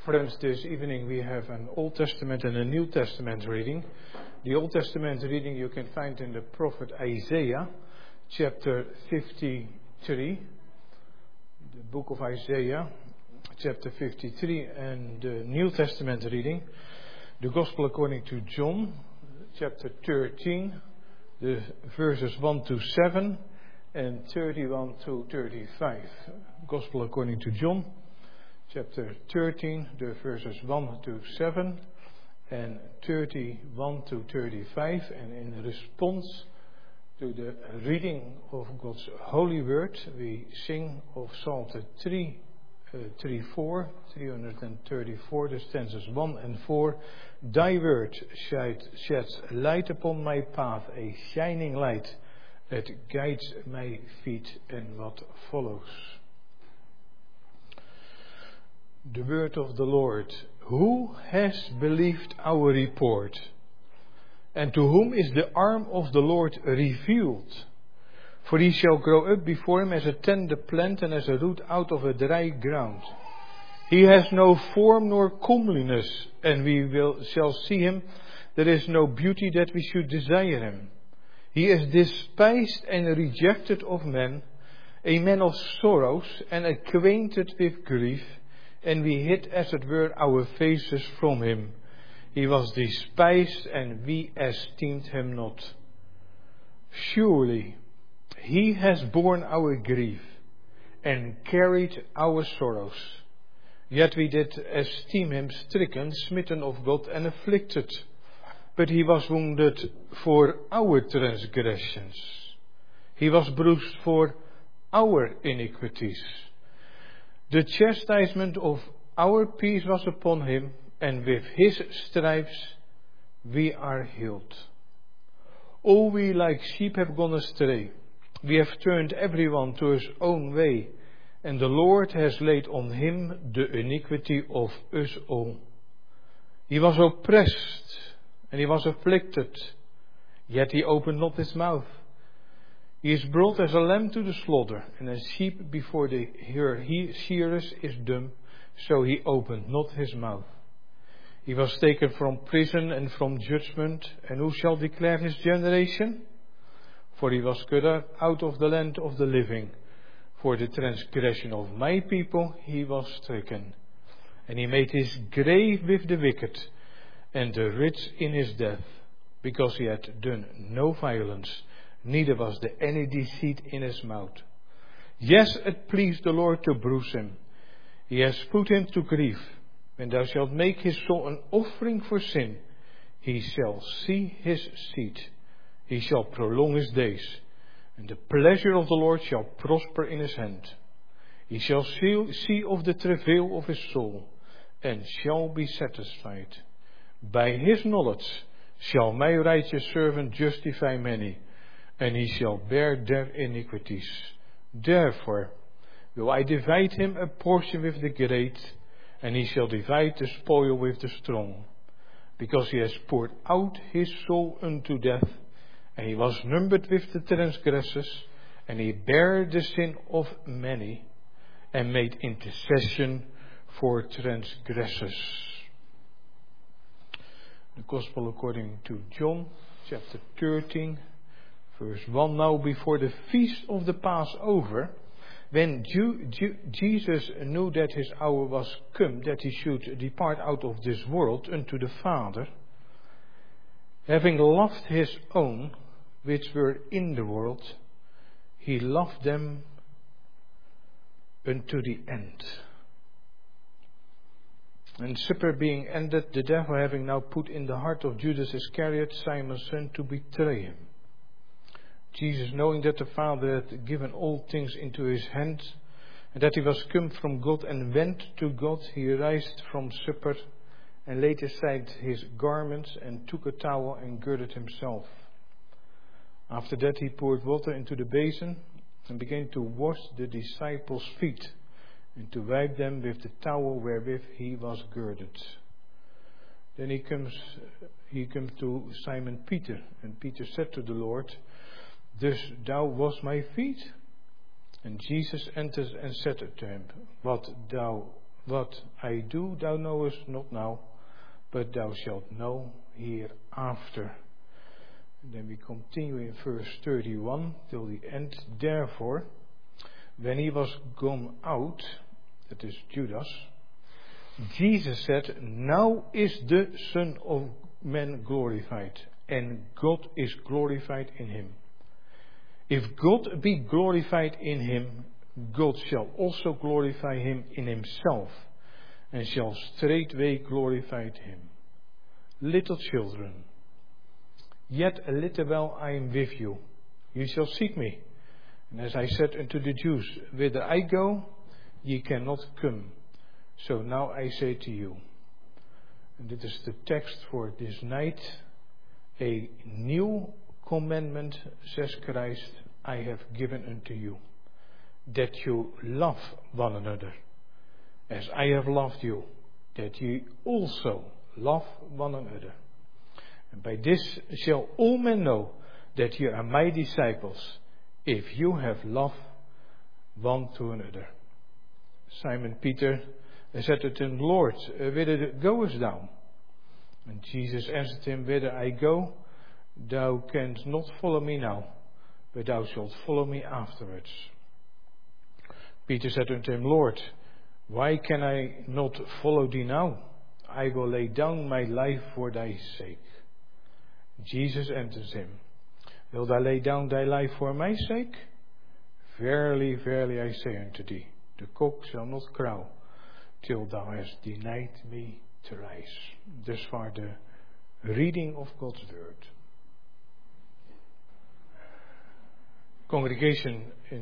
Friends, this evening we have an Old Testament and a New Testament reading. The Old Testament reading you can find in the prophet Isaiah, chapter 53. The book of Isaiah, chapter 53, and the New Testament reading, the Gospel according to John, chapter 13, the verses 1 to 7 and 31 to 35. Gospel according to John, chapter 13, the verses 1 to 7 and 31 to 35. And in response to the reading of God's holy word, we sing of Psalm 334, the stanzas 1 and 4. Thy word sheds light upon my path, a shining light that guides my feet, and what follows. The word of the Lord. Who has believed our report? And to whom is the arm of the Lord revealed? For he shall grow up before him as a tender plant and as a root out of a dry ground. He has no form nor comeliness, and shall see him. There is no beauty that we should desire him. He is despised and rejected of men, a man of sorrows and acquainted with grief, and we hid as it were our faces from him. He was despised, and we esteemed him not. Surely he has borne our grief and carried our sorrows. Yet we did esteem him stricken, smitten of God, and afflicted. But he was wounded for our transgressions. He was bruised for our iniquities. The chastisement of our peace was upon him, and with his stripes we are healed. All we like sheep have gone astray. We have turned everyone to his own way, and the Lord has laid on him the iniquity of us all. He was oppressed, and he was afflicted, yet he opened not his mouth. He is brought as a lamb to the slaughter, and as sheep before her shearers is dumb, so he opened not his mouth. He was taken from prison and from judgment, and who shall declare his generation? For he was cut out of the land of the living. For the transgression of my people he was stricken. And he made his grave with the wicked, and the rich in his death, because he had done no violence, neither was there any deceit in his mouth. Yes, it pleased the Lord to bruise him. He has put him to grief. When thou shalt make his soul an offering for sin, he shall see his seed. He shall prolong his days, and the pleasure of the Lord shall prosper in his hand. He shall see of the travail of his soul, and shall be satisfied. By his knowledge shall my righteous servant justify many, and he shall bear their iniquities. Therefore will I divide him a portion with the great, and he shall divide the spoil with the strong. Because he has poured out his soul unto death, and he was numbered with the transgressors, and he bare the sin of many, and made intercession for transgressors. The Gospel according to John, chapter 13, verse 1. Now before the feast of the Passover, when Jesus knew that his hour was come, that he should depart out of this world unto the Father, having loved his own which were in the world, he loved them unto the end. And supper being ended, the devil having now put in the heart of Judas Iscariot, Simon's son, to betray him. Jesus, knowing that the Father had given all things into his hand, and that he was come from God and went to God, he rised from supper, and laid aside his garments, and took a towel, and girded himself. After that he poured water into the basin, and began to wash the disciples' feet, and to wipe them with the towel wherewith he was girded. Then he comes to Simon Peter, and Peter said to the Lord, Dost thou wash my feet? And Jesus entered and said to him, What thou What I do thou knowest not now, but thou shalt know hereafter. And then we continue in verse 31 till the end. Therefore, when he was gone out, that is Judas, Jesus said, now is the Son of Man glorified, and God is glorified in him. If God be glorified in him, God shall also glorify him in himself, and shall straightway glorify him. Little children, yet a little while I am with you. You shall seek me. And as I said unto the Jews, whither I go, ye cannot come. So now I say to you, and this is the text for this night, a new commandment, says Christ, I have given unto you, that you love one another, as I have loved you, that ye also love one another. And by this shall all men know that ye are my disciples, if you have love one to another. Simon Peter said unto him, Lord, whither goest thou? And Jesus answered him, whither I go, thou canst not follow me now, but thou shalt follow me afterwards. Peter said unto him, Lord, why can I not follow thee now? I will lay down my life for thy sake. Jesus answered him, wilt thou lay down thy life for my sake? Verily, verily, I say unto thee, the cock shall not crow till thou hast denied me thrice. Thus far the reading of God's word. Congregation,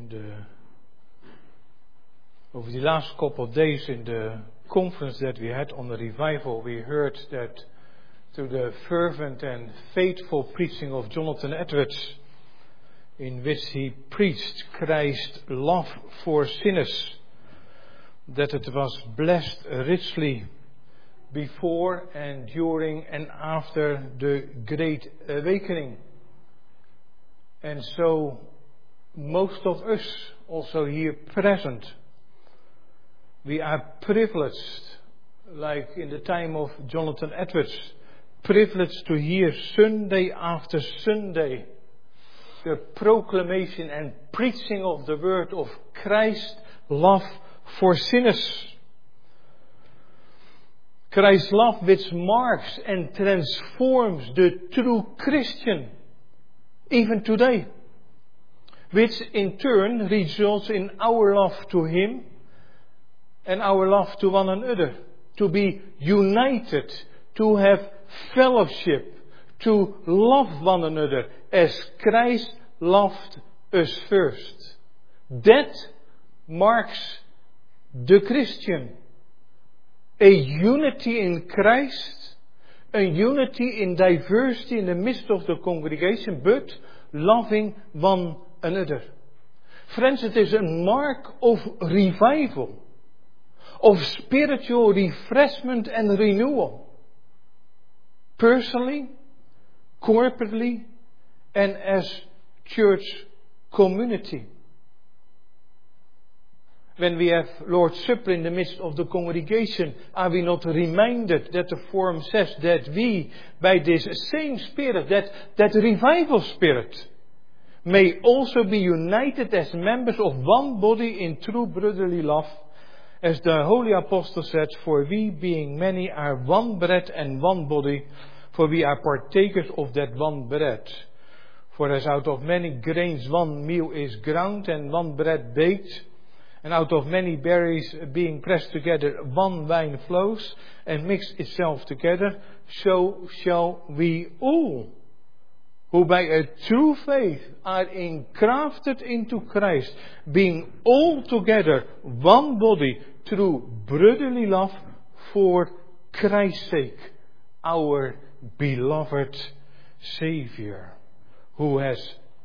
over the last couple of days in the conference that we had on the revival, we heard that through the fervent and faithful preaching of Jonathan Edwards, in which he preached Christ's love for sinners, that it was blessed richly before and during and after the Great Awakening. And so most of us, also here present, we are privileged, like in the time of Jonathan Edwards, privileged to hear Sunday after Sunday the proclamation and preaching of the word of Christ's love for sinners. Christ's love which marks and transforms the true Christian even today, which in turn results in our love to Him and our love to one another, to be united, to have fellowship, to love one another as Christ loved us first. That marks the Christian. A unity in Christ, a unity in diversity in the midst of the congregation, but loving one another. Friends, it is a mark of revival, of spiritual refreshment and renewal. Personally, corporately, and as church community. When we have Lord's Supper in the midst of the congregation, are we not reminded that the form says that we, by this same Spirit, that revival Spirit, may also be united as members of one body in true brotherly love, as the Holy Apostle said, for we being many are one bread and one body, for we are partakers of that one bread. For as out of many grains one meal is ground and one bread baked, and out of many berries being pressed together one wine flows and mix itself together, so shall we all, who by a true faith are engrafted into Christ, being all together one body through brotherly love for Christ's sake, our beloved Saviour, who has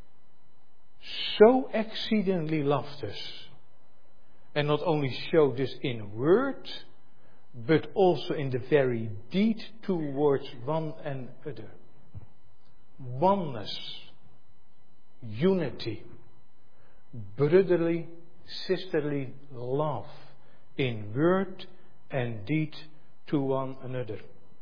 so exceedingly loved us, and not only showed this in word, but also in the very deed towards one another. Oneness, unity, brotherly, sisterly love in word and deed to one another.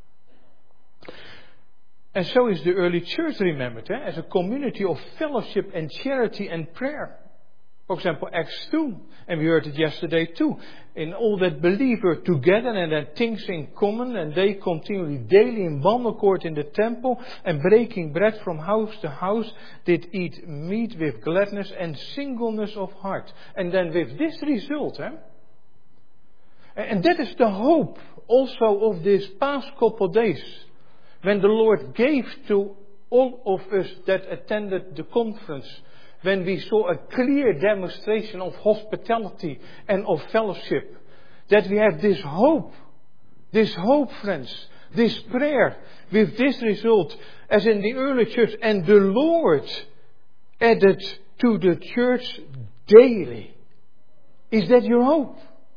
And so is the early church remembered as a community of fellowship and charity and prayer. For example, Acts 2, and we heard it yesterday too. In all that believe were together and had things in common, and they continually daily in one accord in the temple, and breaking bread from house to house, did eat meat with gladness and singleness of heart. And then with this result, and that is the hope also of this past couple of days, when the Lord gave to all of us that attended the conference, when we saw a clear demonstration of hospitality and of fellowship, that we have this hope, friends, this prayer, with this result, as in the early church, and the Lord added to the church daily. Is that your hope?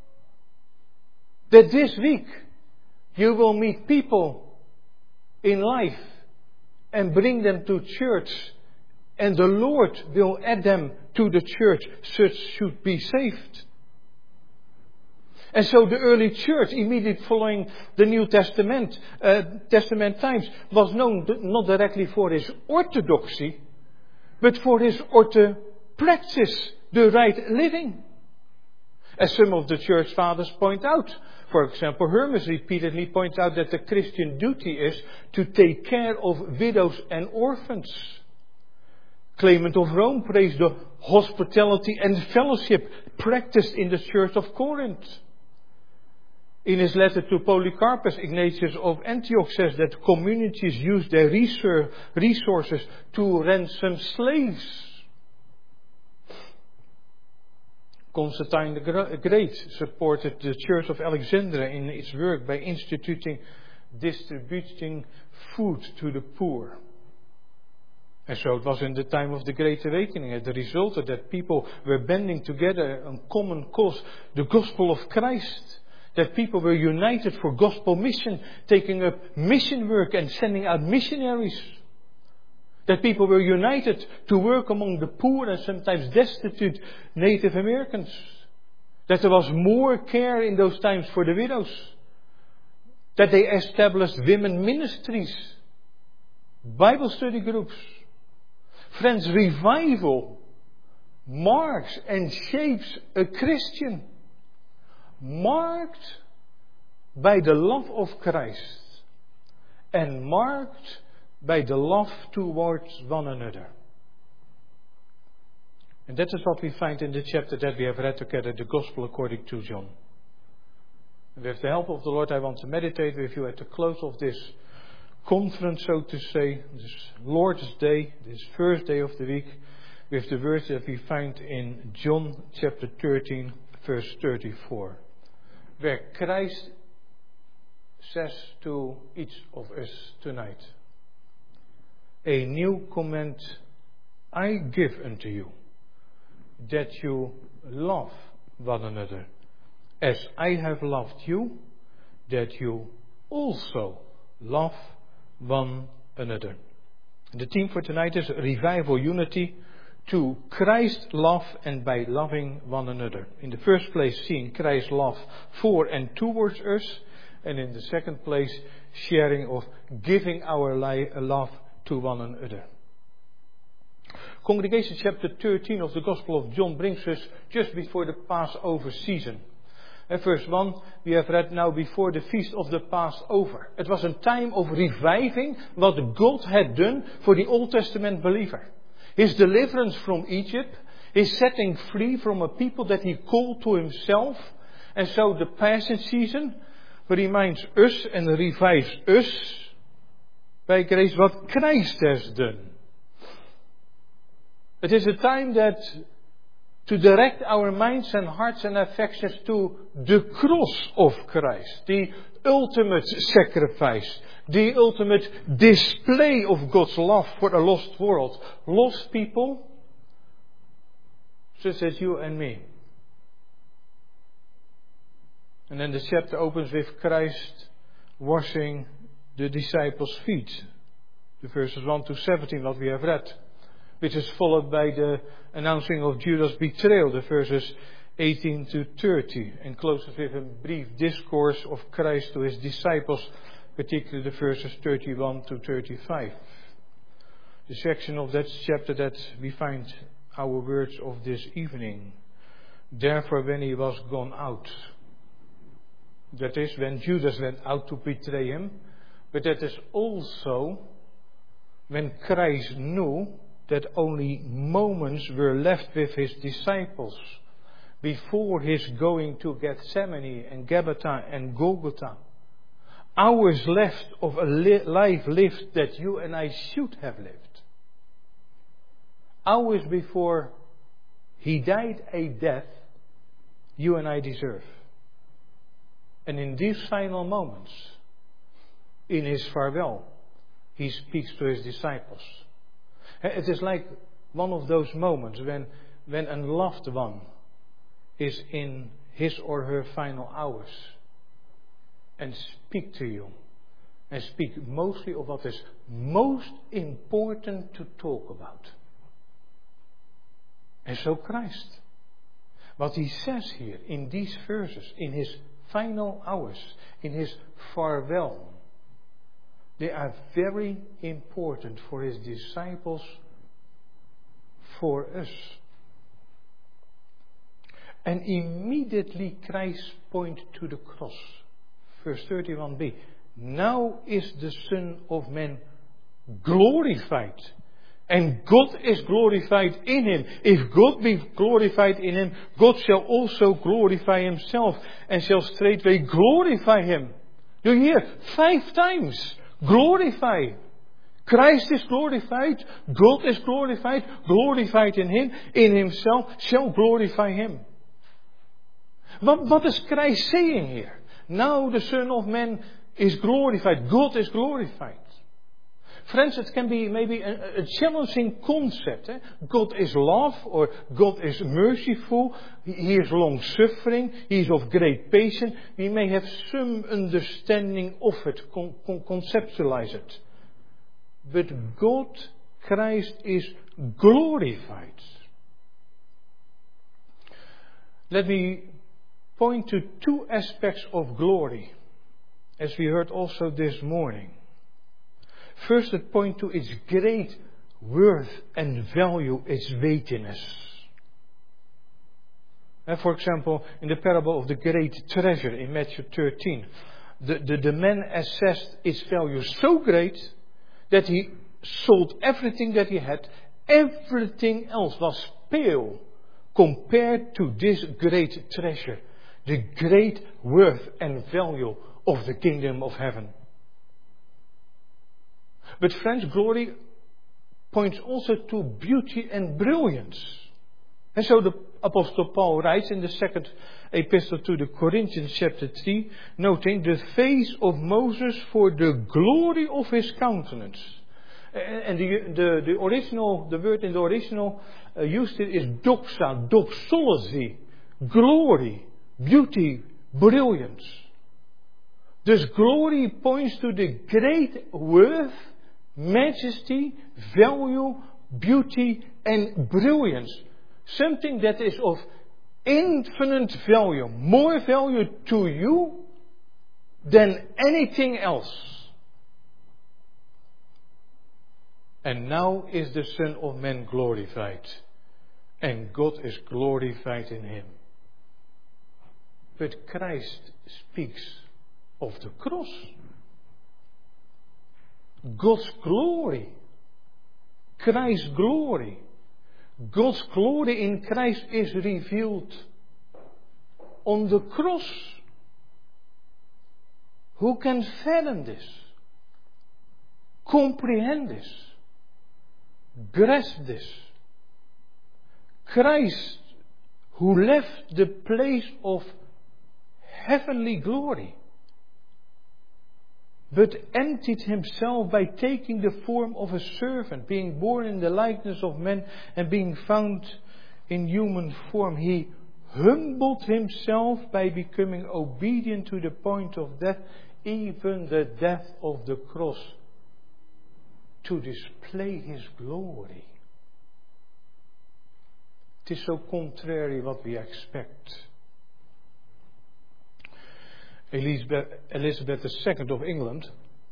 That this week you will meet people in life and bring them to church, and the Lord will add them to the church, such should be saved. And so the early church, immediately following the New Testament times, was known not directly for its orthodoxy, but for its practice, the right living. As some of the church fathers point out, for example, Hermes repeatedly points out that the Christian duty is to take care of widows and orphans. Clement of Rome praised the hospitality and fellowship practiced in the church of Corinth. In his letter to Polycarpus, Ignatius of Antioch says that communities use their resources to ransom slaves. Constantine the Great supported the Church of Alexandria in its work by distributing food to the poor. And so it was in the time of the Great Awakening, as the result of that people were banding together on common cause, the gospel of Christ. That people were united for gospel mission, taking up mission work and sending out missionaries. That people were united to work among the poor and sometimes destitute Native Americans. That there was more care in those times for the widows. That they established women ministries, Bible study groups. Friends, revival marks and shapes a Christian. Marked by the love of Christ and marked by the love towards one another. And that is what we find in the chapter that we have read together, the Gospel according to John. And with the help of the Lord, I want to meditate with you at the close of this conference, so to say, this Lord's Day, this first day of the week, with the words that we find in John chapter 13, verse 34. Where Christ says to each of us tonight, a new command I give unto you, that you love one another, as I have loved you, that you also love one another. And the theme for tonight is revival unity, to Christ's love and by loving one another. In the first place, seeing Christ's love for and towards us. And in the second place, sharing of giving our love to one another. Congregation chapter 13 of the Gospel of John brings us just before the Passover season. And verse 1, we have read now before the feast of the Passover. It was a time of reviving what God had done for the Old Testament believer. His deliverance from Egypt, his setting free from a people that he called to himself. And so the Passion season reminds us and revives us by grace what Christ has done. It is a time that to direct our minds and hearts and affections to the cross of Christ, the ultimate sacrifice, the ultimate display of God's love for a lost world. Lost people, such as you and me. And then the chapter opens with Christ washing the disciples' feet. The verses 1 to 17, what we have read. Which is followed by the announcing of Judas' betrayal, the verses 18 to 30, and closes with a brief discourse of Christ to his disciples, particularly the verses 31 to 35. The section of that chapter that we find our words of this evening. Therefore, when he was gone out, that is, when Judas went out to betray him, but that is also when Christ knew that only moments were left with his disciples before his going to Gethsemane and Gabbatha and Golgotha. Hours left of a life lived that you and I should have lived. Hours before he died a death you and I deserve. And in these final moments, in his farewell, he speaks to his disciples. It is like one of those moments when a loved one is in his or her final hours and speak to you and speak mostly of what is most important to talk about. And so Christ, what he says here in these verses, in his final hours, in his farewell, they are very important for his disciples, for us. And immediately Christ points to the cross. Verse 31b. Now is the Son of Man glorified. And God is glorified in him. If God be glorified in him, God shall also glorify himself and shall straightway glorify him. Do you hear? 5 times. Glorify. Christ is glorified. God is glorified. Glorified in him. In himself shall glorify him. What is Christ saying here? Now the Son of Man is glorified. God is glorified. Friends, it can be maybe a challenging concept. God is love, or God is merciful. He is long-suffering. He is of great patience. We may have some understanding of it, conceptualize it. But God, Christ, is glorified. Let me point to 2 aspects of glory, as we heard also this morning. First, it points to its great worth and value, its weightiness. And for example, in the parable of the great treasure in Matthew 13, the man assessed its value so great that he sold everything that he had. Everything else was pale compared to this great treasure, the great worth and value of the kingdom of heaven. But friends, glory points also to beauty and brilliance. And so the Apostle Paul writes in the second epistle to the Corinthians, chapter 3, noting the face of Moses for the glory of his countenance. And the word in the original used it is doxa, doxology, glory, beauty, brilliance. Thus glory points to the great worth, majesty, value, beauty and brilliance. Something that is of infinite value, more value to you than anything else. And now is the Son of Man glorified, and God is glorified in him. But Christ speaks of the cross. God's glory. Christ's glory. God's glory in Christ is revealed on the cross. Who can fathom this? Comprehend this? Grasp this? Christ, who left the place of heavenly glory, but emptied himself by taking the form of a servant, being born in the likeness of men and being found in human form. He humbled himself by becoming obedient to the point of death, even the death of the cross, to display his glory. It is so contrary what we expect. Elizabeth II of England,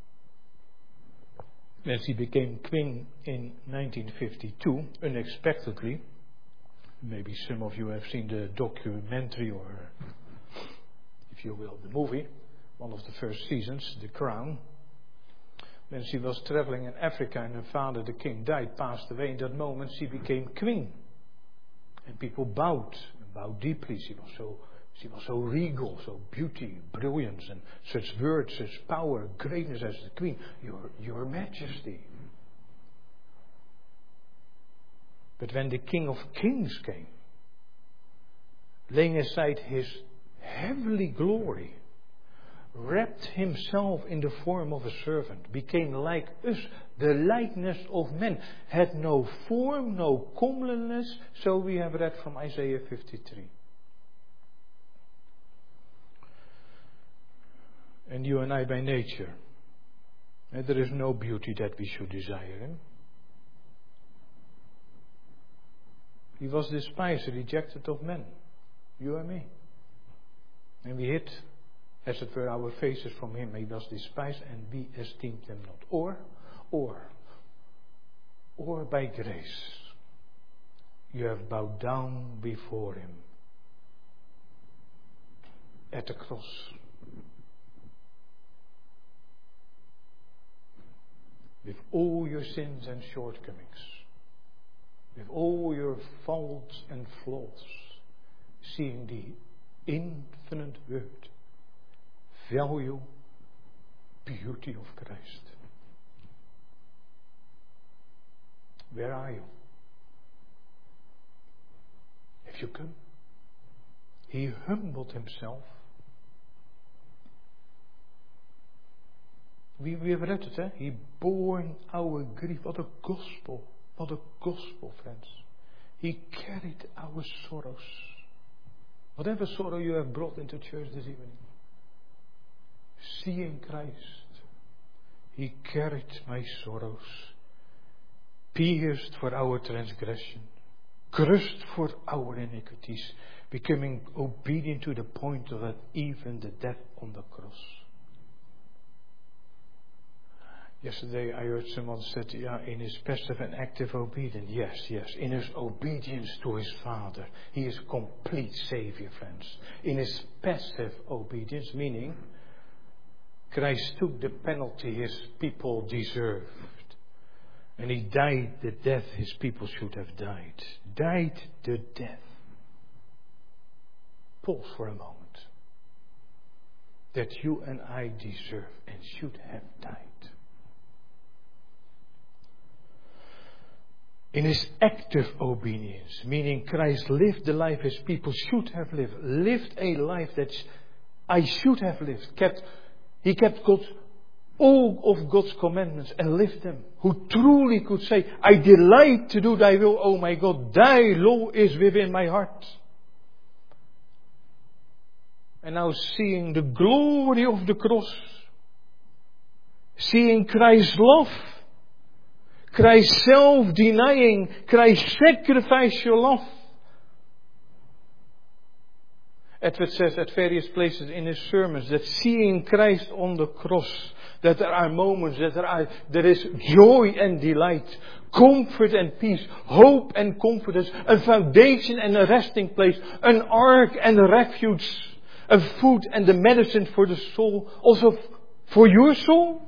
when she became queen in 1952, unexpectedly, maybe some of you have seen the documentary or, if you will, the movie, one of the first seasons, The Crown. When she was traveling in Africa and her father, the king, died, passed away, in that moment she became queen. And people bowed deeply. She was so regal, so beauty, brilliance, and such words, such power, greatness as the queen. Your Majesty. But when the King of Kings came, laying aside his heavenly glory, wrapped himself in the form of a servant, became like us, the likeness of men, had no form, no comeliness, so we have read from Isaiah 53. And you and I by nature, there is no beauty that we should desire him. He was despised, rejected of men, you and me. And we hid, as it were, our faces from him. He was despised and we esteemed him not. Or by grace, you have bowed down before him at the cross. With all your sins and shortcomings, with all your faults and flaws, seeing the infinite worth, value, beauty of Christ. Where are you? Have you come? He humbled himself. We have read it, eh? He bore our grief. What a gospel. What a gospel, friends. He carried our sorrows. Whatever sorrow you have brought into church this evening. Seeing Christ, he carried my sorrows, pierced for our transgression, crushed for our iniquities, becoming obedient to the point of that, even the death on the cross. Yesterday I heard someone said, in his passive and active obedience. Yes. In his obedience to his Father, he is a complete Savior, friends. In his passive obedience, meaning Christ took the penalty his people deserved. And he died the death his people should have died. Died the death. Pause for a moment. That you and I deserve and should have died. In his active obedience, meaning Christ lived the life his people should have lived a life that I should have lived. He kept all of God's commandments and lived them. Who truly could say, I delight to do thy will, O my God, thy law is within my heart. And now seeing the glory of the cross, seeing Christ's love, Christ's self-denying, Christ's sacrificial love. Edward says at various places in his sermons that seeing Christ on the cross, that there are moments, there is joy and delight, comfort and peace, hope and confidence, a foundation and a resting place, an ark and a refuge, a food and a medicine for the soul, also for your soul.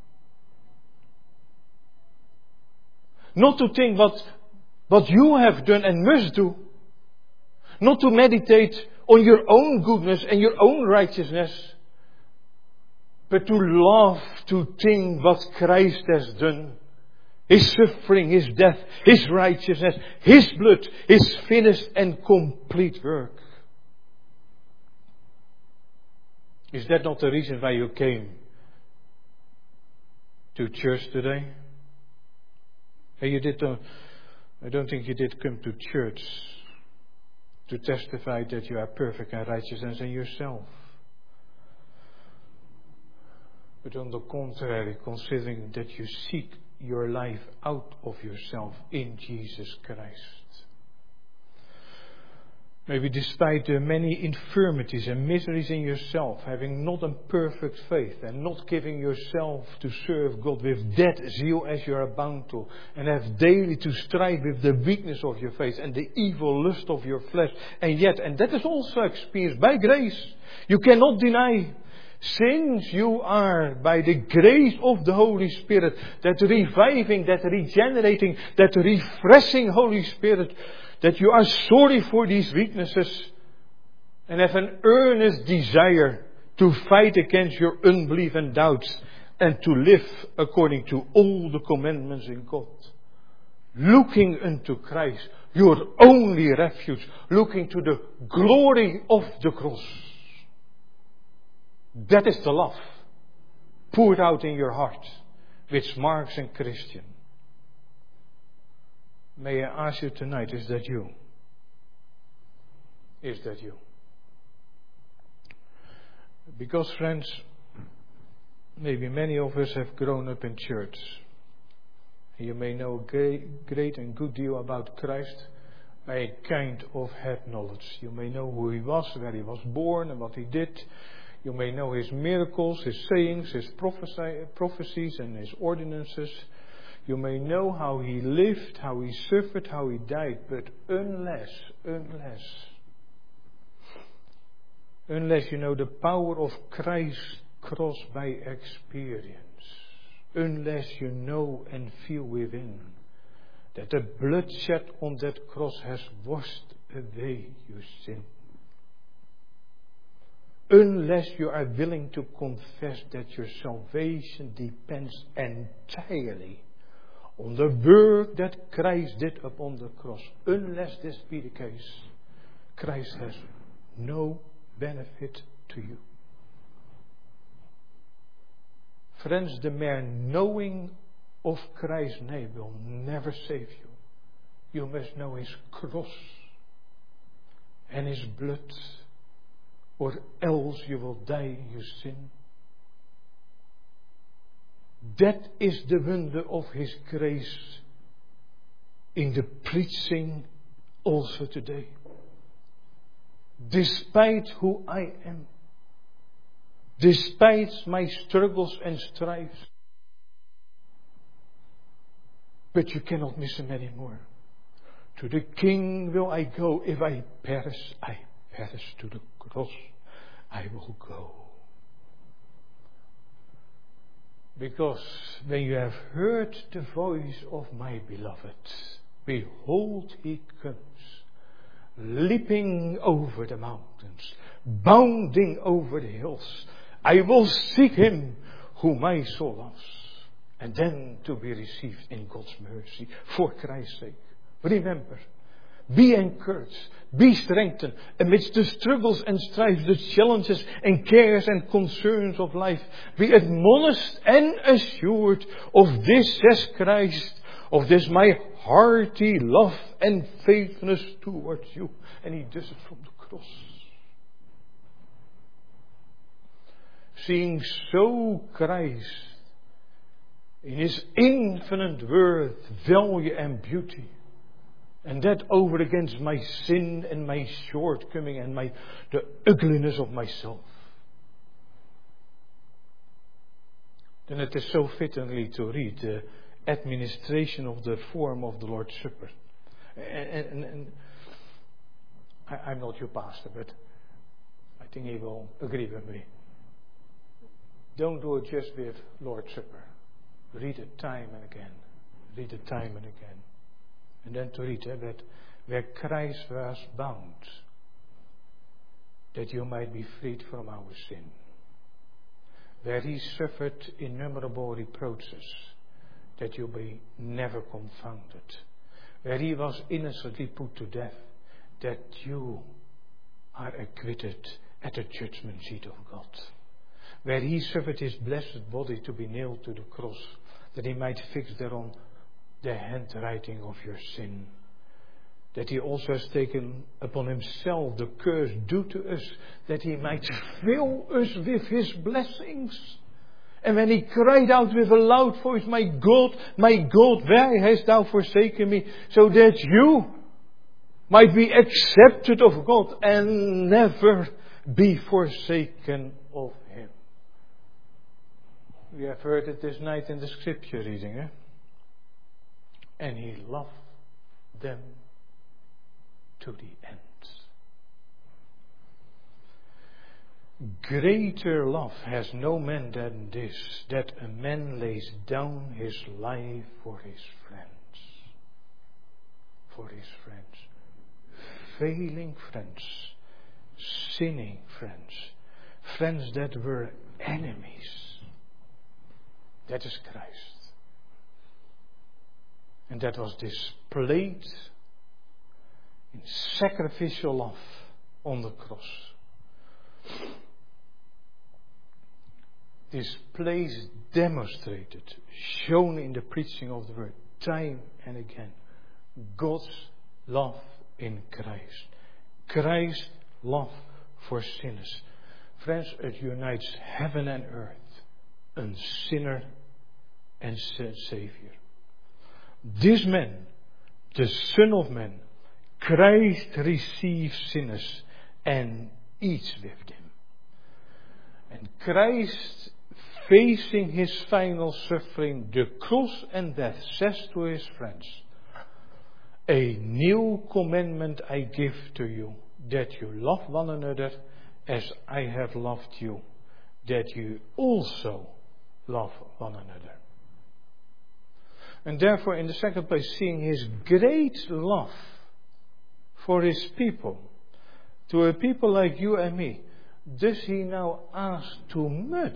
Not to think what you have done and must do. Not to meditate on your own goodness and your own righteousness. But to love to think what Christ has done. His suffering, His death, His righteousness, His blood, His finished and complete work. Is that not the reason why you came to church today? Hey, I don't think you did come to church to testify that you are perfect and righteous in yourself. But on the contrary, considering that you seek your life out of yourself in Jesus Christ. Maybe despite the many infirmities and miseries in yourself, having not a perfect faith and not giving yourself to serve God with that zeal as you are bound to, and have daily to strive with the weakness of your faith and the evil lust of your flesh, and that is also experienced by grace. You cannot deny, since you are by the grace of the Holy Spirit, that reviving, that regenerating, that refreshing Holy Spirit, that you are sorry for these weaknesses and have an earnest desire to fight against your unbelief and doubts and to live according to all the commandments in God. Looking unto Christ, your only refuge, looking to the glory of the cross. That is the love poured out in your heart, which marks a Christian. May I ask you tonight, is that you? Is that you? Because, friends, maybe many of us have grown up in church. You may know a great and good deal about Christ by a kind of head knowledge. You may know who He was, where He was born and what He did. You may know His miracles, His sayings, His prophecies and His ordinances. You may know how He lived, how He suffered, how He died, but unless you know the power of Christ's cross by experience, unless you know and feel within that the blood shed on that cross has washed away your sin, unless you are willing to confess that your salvation depends entirely on the work that Christ did upon the cross. Unless this be the case, Christ has no benefit to you. Friends, the mere knowing of Christ's name will never save you. You must know His cross and His blood, or else you will die in your sin. That is the wonder of His grace in the preaching also today. Despite who I am, despite my struggles and strives, but you cannot miss Him anymore. To the King will I go. If I perish to the cross. I will go. Because when you have heard the voice of my beloved, behold, He comes, leaping over the mountains, bounding over the hills. I will seek Him whom my soul loves, and then to be received in God's mercy for Christ's sake. Remember, be encouraged, be strengthened amidst the struggles and strifes, the challenges and cares and concerns of life. Be admonished and assured of this, says Christ, of this my hearty love and faithfulness towards you. And He does it from the cross. Seeing so Christ in His infinite worth, value and beauty, and that over against my sin and my shortcoming and the ugliness of myself, then it is so fittingly to read the administration of the form of the Lord's Supper. And I'm not your pastor, but I think he will agree with me. Don't do it just with Lord's Supper. Read it time and again. Read it time and again. And then to read that where Christ was bound, that you might be freed from our sin. Where He suffered innumerable reproaches, that you be never confounded. Where He was innocently put to death, that you are acquitted at the judgment seat of God. Where He suffered His blessed body to be nailed to the cross, that He might fix thereon the handwriting of your sin. That He also has taken upon Himself the curse due to us, that He might fill us with His blessings. And when He cried out with a loud voice, my God, why hast thou forsaken me? So that you might be accepted of God and never be forsaken of Him. We have heard it this night in the scripture reading. And He loved them to the end. Greater love has no man than this, that a man lays down his life for his friends. For his friends. Failing friends. Sinning friends. Friends that were enemies. That is Christ. And that was displayed in sacrificial love on the cross. This place demonstrated, shown in the preaching of the word, time and again. God's love in Christ. Christ's love for sinners. Friends, it unites heaven and earth. A sinner and Savior. This man, the Son of Man, Christ receives sinners and eats with them. And Christ, facing His final suffering, the cross and death, says to His friends, a new commandment I give to you, that you love one another as I have loved you, that you also love one another. And therefore, in the second place, seeing His great love for His people, to a people like you and me, does He now ask too much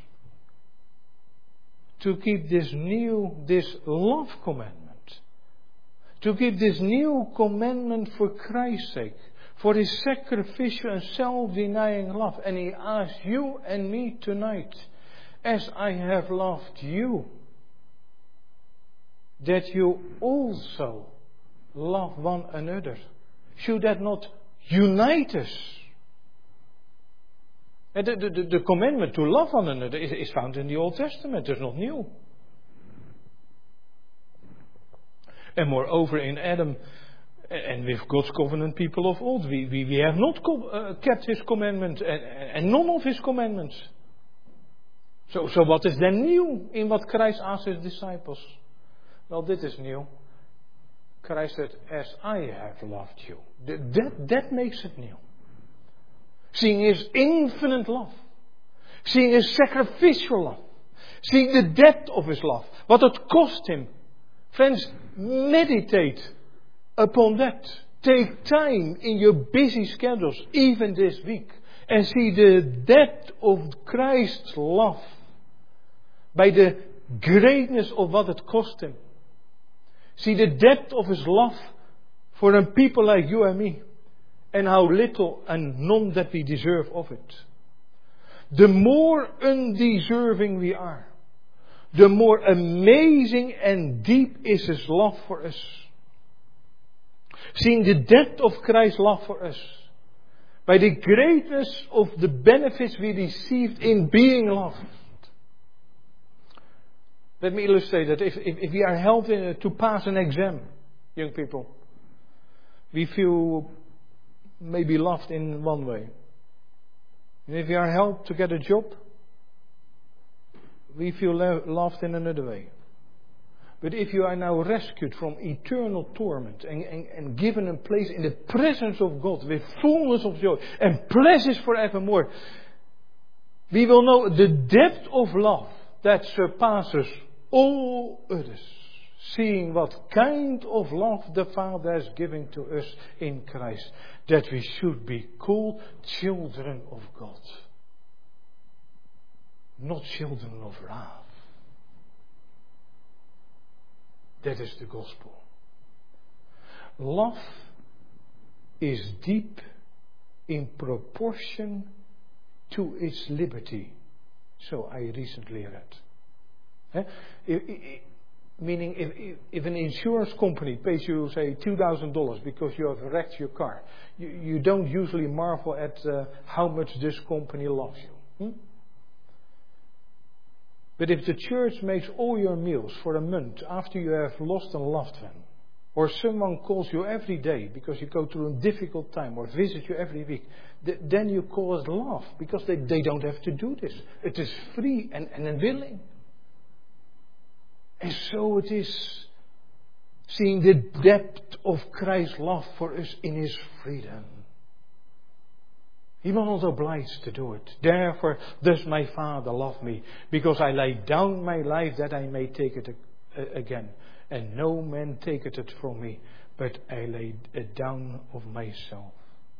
to keep this love commandment? To keep this new commandment for Christ's sake, for His sacrificial and self-denying love. And He asks you and me tonight, as I have loved you, that you also love one another. Should that not unite us? The commandment to love one another is found in the Old Testament. It's not new. And moreover, in Adam and with God's covenant people of old, we have not kept His commandment and none of His commandments. So what is then new in what Christ asked His disciples? Well, this is new. Christ said, as I have loved you. That makes it new. Seeing His infinite love. Seeing His sacrificial love. Seeing the depth of His love. What it cost Him. Friends, meditate upon that. Take time in your busy schedules, even this week, and see the depth of Christ's love by the greatness of what it cost Him. See the depth of His love for a people like you and me, and how little and none that we deserve of it. The more undeserving we are, the more amazing and deep is His love for us. Seeing the depth of Christ's love for us, by the greatness of the benefits we received in being loved. Let me illustrate that. If we are helped to pass an exam, young people, we feel maybe loved in one way. And if we are helped to get a job, we feel loved in another way. But if you are now rescued from eternal torment and given a place in the presence of God with fullness of joy and pleasures forevermore, we will know the depth of love that surpasses all others. Seeing what kind of love the Father has given to us in Christ, that we should be called children of God. Not children of wrath. That is the gospel. Love is deep in proportion to its liberty. So I recently read. Meaning if an insurance company pays you, say, $2,000 because you have wrecked your car, you don't usually marvel at how much this company loves you. But if the church makes all your meals for a month after you have lost a loved one, or someone calls you every day because you go through a difficult time, or visit you every week, then you call it love, because they don't have to do this. It is free and willing. And so it is seeing the depth of Christ's love for us in His freedom. He was not obliged to do it. Therefore does my Father love me, because I lay down my life that I may take it again. And no man taketh it from me, but I lay it down of myself.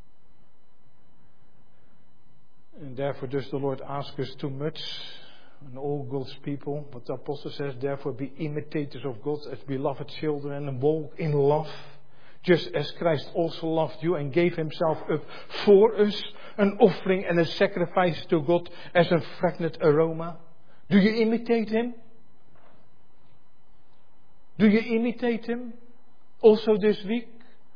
And therefore does the Lord ask us too much, and all God's people, what the apostle says, therefore be imitators of God as beloved children, and walk in love, just as Christ also loved you and gave Himself up for us, an offering and a sacrifice to God as a fragrant aroma. Do you imitate Him? Do you imitate Him also this week?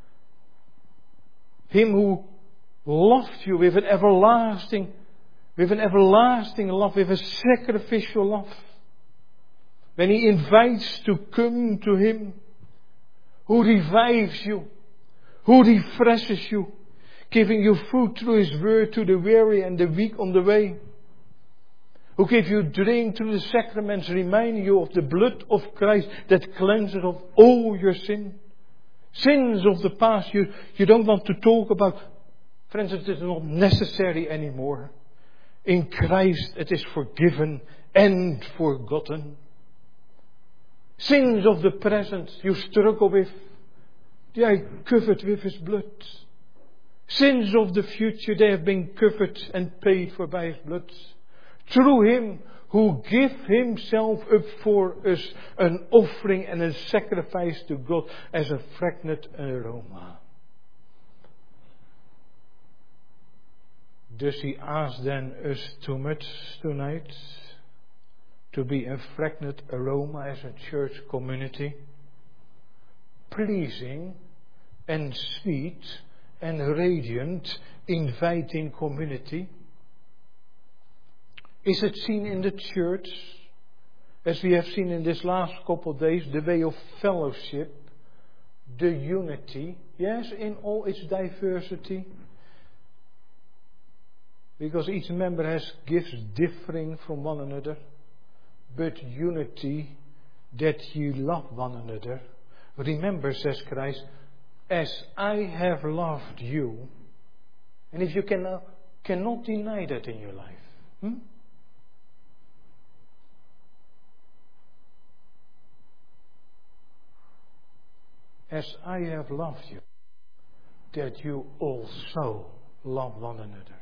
Him who loved you with an everlasting love, with a sacrificial love. When He invites to come to Him, who revives you, who refreshes you, giving you food through His word to the weary and the weak on the way, who gives you drink through the sacraments, reminding you of the blood of Christ that cleanses of all your sins of the past you don't want to talk about. Friends, it is not necessary anymore. In Christ it is forgiven and forgotten. Sins of the present you struggle with, they are covered with His blood. Sins of the future, they have been covered and paid for by His blood. Through Him who gave Himself up for us, an offering and a sacrifice to God as a fragrant aroma. Does He ask then us too much tonight to be a fragrant aroma as a church community? Pleasing and sweet and radiant, inviting community? Is it seen in the church, as we have seen in this last couple of days, the way of fellowship, the unity, yes, in all its diversity? Because each member has gifts differing from one another, but unity, that ye love one another. Remember, says Christ, as I have loved you. And if you cannot deny that in your life, as I have loved you, that you also love one another.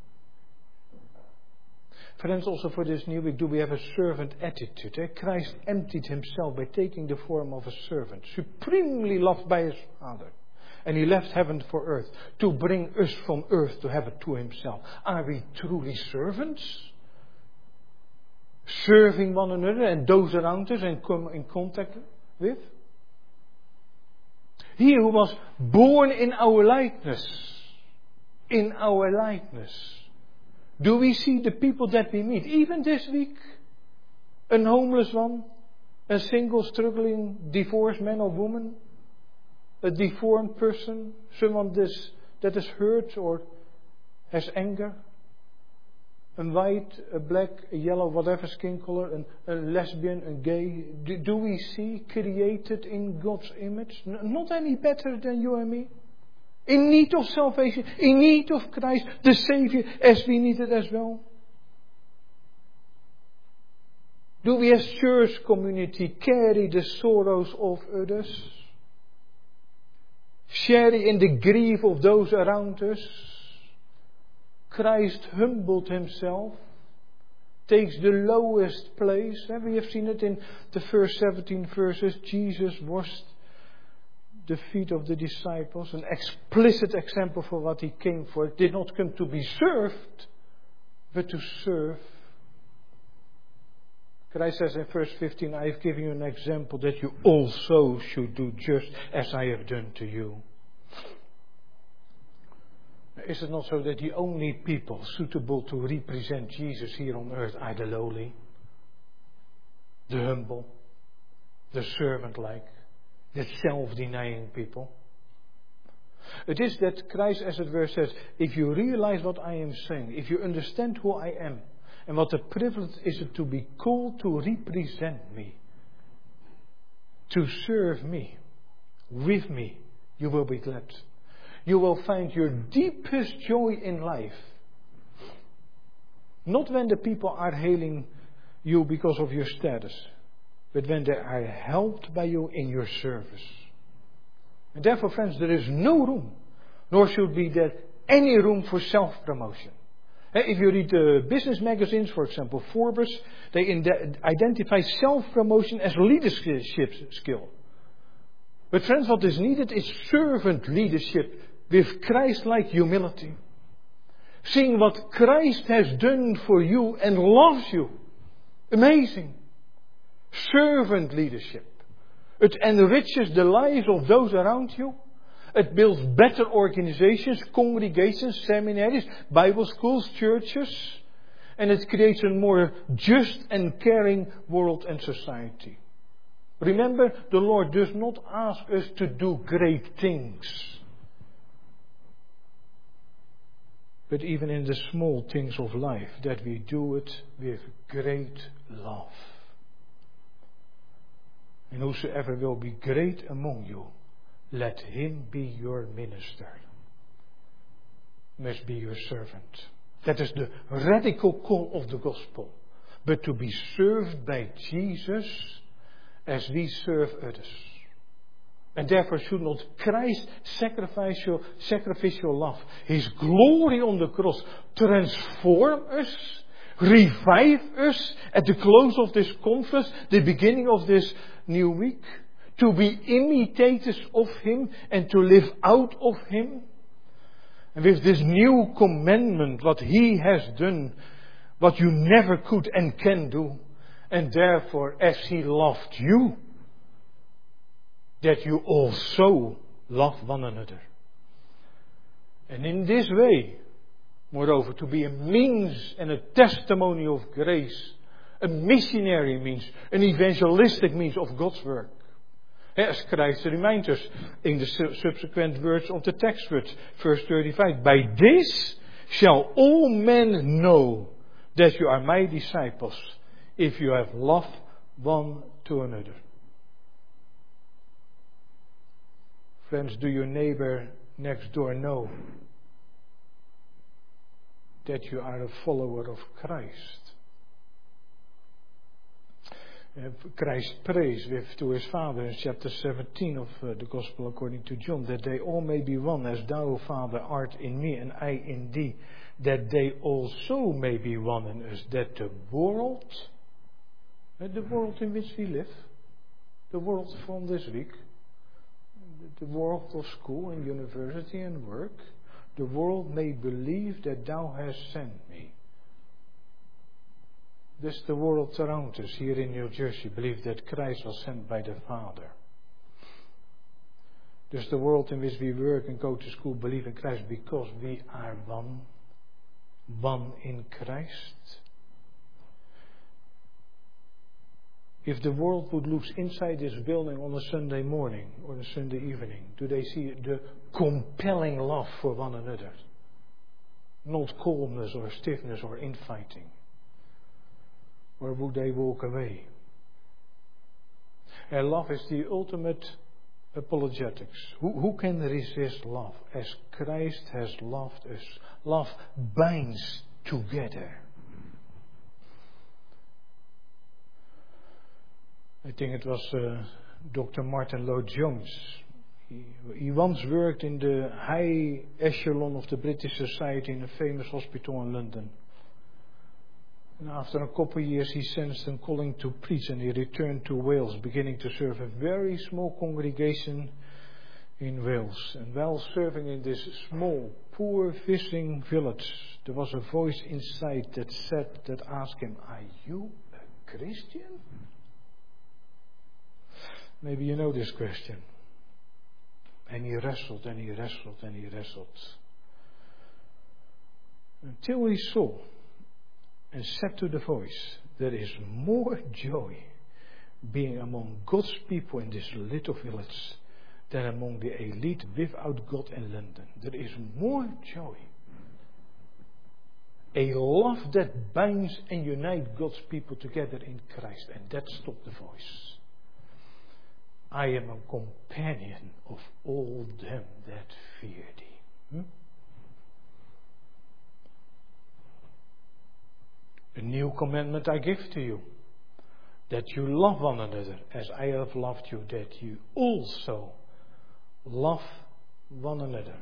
Friends, also for this new week, do we have a servant attitude? Christ emptied Himself by taking the form of a servant, supremely loved by His Father. And He left heaven for earth to bring us from earth to heaven to Himself. Are we truly servants? Serving one another and those around us and come in contact with? He who was born in our likeness. In our likeness. Do we see the people that we meet, even this week? A homeless one, a single struggling divorced man or woman, a deformed person, someone that is hurt or has anger, a white, a black, a yellow, whatever skin color, a lesbian, a gay. Do we see created in God's image? Not any better than you and me. In need of salvation, in need of Christ, the Savior, as we need it as well. Do we as church community carry the sorrows of others? Share in the grief of those around us? Christ humbled Himself, takes the lowest place. We have seen it in the first 17 verses. Jesus washed the feet of the disciples, an explicit example for what He came for. He did not come to be served, but to serve. Christ says in verse 15, I have given you an example that you also should do just as I have done to you. Is it not so that the only people suitable to represent Jesus here on earth are the lowly, the humble, the servant-like? That self-denying people. It is that Christ, as it were, says, if you realize what I am saying, if you understand who I am, and what a privilege is it to be called to represent me, to serve me, with me, you will be glad. You will find your deepest joy in life. Not when the people are hailing you because of your status, but when they are helped by you in your service. And therefore, friends, there is no room, nor should be there any room for self-promotion. If you read business magazines, for example, Forbes, they identify self-promotion as leadership skill. But friends, what is needed is servant leadership with Christ-like humility. Seeing what Christ has done for you and loves you. Amazing. Servant leadership. It enriches the lives of those around you. It builds better organizations, congregations, seminaries, Bible schools, churches. And it creates a more just and caring world and society. Remember, the Lord does not ask us to do great things. But even in the small things of life, that we do it with great love. And whosoever will be great among you, let him be your minister. Must be your servant. That is the radical call of the gospel. But to be served by Jesus as we serve others. And therefore should not Christ's sacrificial love, His glory on the cross, transform us, revive us at the close of this conference, the beginning of this new week, to be imitators of Him and to live out of Him? And with this new commandment, what He has done, what you never could and can do, and therefore as He loved you, that you also love one another. And in this way, moreover, to be a means and a testimony of grace, a missionary means, an evangelistic means of God's work. As Christ reminds us in the subsequent words of the text, verse 35, by this shall all men know that you are my disciples, if you have love one to another. Friends, do your neighbor next door know that you are a follower of Christ? Christ prays to His Father in chapter 17 of the Gospel according to John, that they all may be one, as thou, Father, art in me and I in thee, that they also may be one in us, that the world in which we live, the world from this week, the world of school and university and work, the world may believe that thou hast sent me. Does the world around us here in New Jersey believe that Christ was sent by the Father? Does the world in which we work and go to school believe in Christ because we are one in Christ? If the world would look inside this building on a Sunday morning or a Sunday evening, do they see the compelling love for one another? Not coldness or stiffness or infighting. Or would they walk away? And love is the ultimate apologetics. Who can resist love as Christ has loved us? Love binds together. I think it was Dr. Martin Lloyd-Jones. He once worked in the high echelon of the British Society in a famous hospital in London. And after a couple of years he sensed a calling to preach, and he returned to Wales, beginning to serve a very small congregation in Wales. And while serving in this small, poor fishing village, there was a voice inside that asked him, "Are you a Christian?" Maybe you know this question. And he wrestled and he wrestled and he wrestled. Until he saw and said to the voice, "There is more joy being among God's people in this little village than among the elite without God in London. There is more joy. A love that binds and unites God's people together in Christ. And that's not the voice. I am a companion of all them that fear thee. A new commandment I give to you, that you love one another as I have loved you, that you also love one another.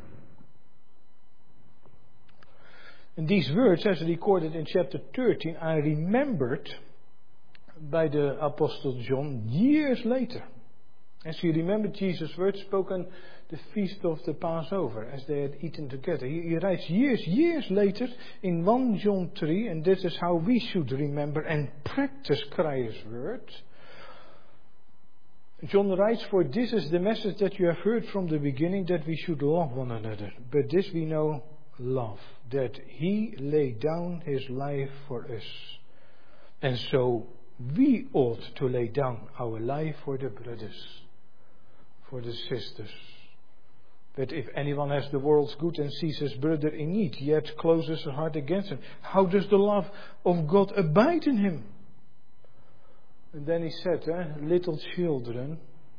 And these words, as recorded in chapter 13, are remembered by the Apostle John years later. As he remembered Jesus' words spoken the feast of the Passover, as they had eaten together. He writes years later in 1 John 3, and this is how we should remember and practice Christ's words. John writes, "For this is the message that you have heard from the beginning, that we should love one another. But this we know, love, that he laid down his life for us. And so we ought to lay down our life for the brothers, for the sisters. But if anyone has the world's good and sees his brother in need, yet closes his heart against him, how does the love of God abide in him?" And then he said, little children,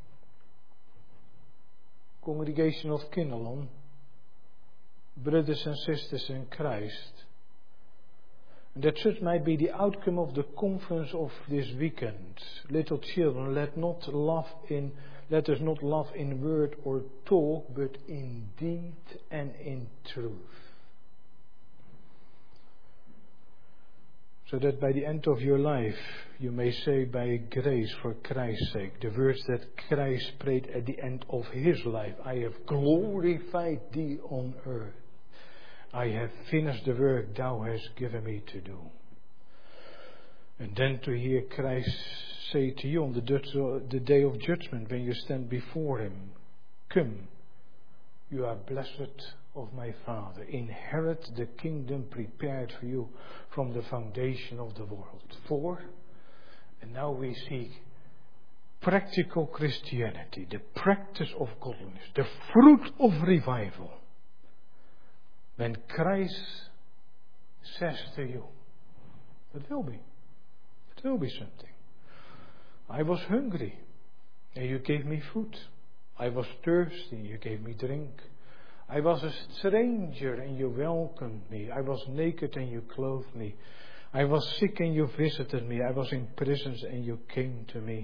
congregation of Kinnelon, brothers and sisters in Christ, and that such might be the outcome of the conference of this weekend. Little children, let us not love in word or talk, but in deed and in truth. So that by the end of your life, you may say, by grace, for Christ's sake, the words that Christ prayed at the end of his life: I have glorified thee on earth. I have finished the work thou hast given me to do. And then to hear Christ say to you on the day of judgment, when you stand before him, "Come, you are blessed of my Father. Inherit the kingdom prepared for you from the foundation of the world." And now we see practical Christianity, the practice of godliness, the fruit of revival. When Christ says to you, it will be something. I was hungry, and you gave me food. I was thirsty, and you gave me drink. I was a stranger, and you welcomed me. I was naked, and you clothed me. I was sick, and you visited me. I was in prison, and you came to me.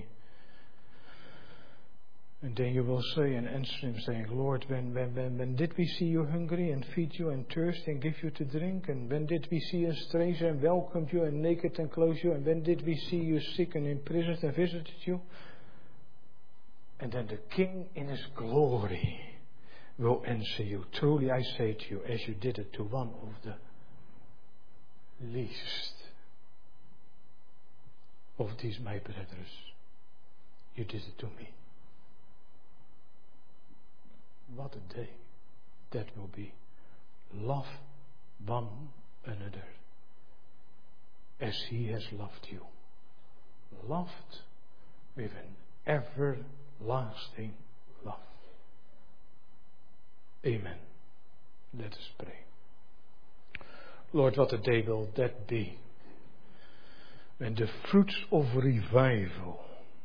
And then you will say and answer him, saying, "Lord, when did we see you hungry and feed you, and thirsty and give you to drink? And when did we see a stranger and welcomed you, and naked and clothed you? And when did we see you sick and in prison and visited you?" And then the King in his glory will answer you, "Truly I say to you, as you did it to one of the least of these my brothers, you did it to me." What a day that will be. Love one another as he has loved you. Loved with an everlasting love. Amen. Let us pray. Lord, what a day will that be, when the fruits of revival,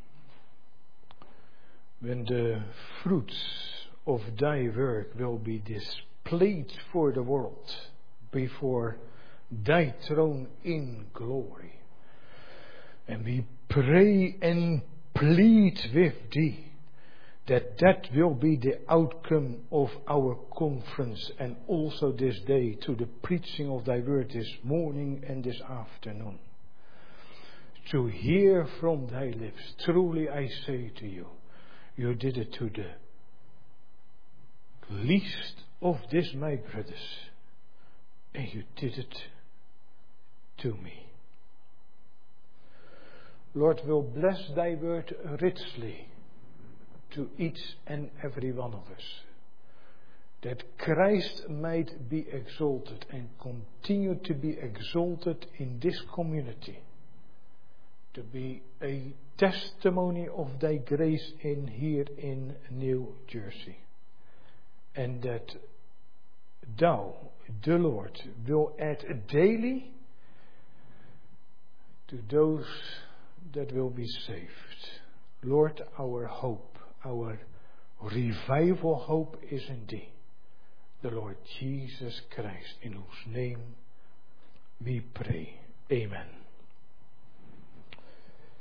when the fruits of thy work will be displayed for the world before thy throne in glory. And we pray and plead with thee that will be the outcome of our conference, and also this day, to the preaching of thy word this morning and this afternoon. To hear from thy lips, truly I say to you, you did it to the least of this my brothers, and you did it to me. Lord, will bless thy word richly to each and every one of us, that Christ might be exalted and continue to be exalted in this community to be a testimony of thy grace here in New Jersey. And that thou, the Lord, will add daily to those that will be saved. Lord, our hope, our revival hope is in thee, the Lord Jesus Christ, in whose name we pray. Amen.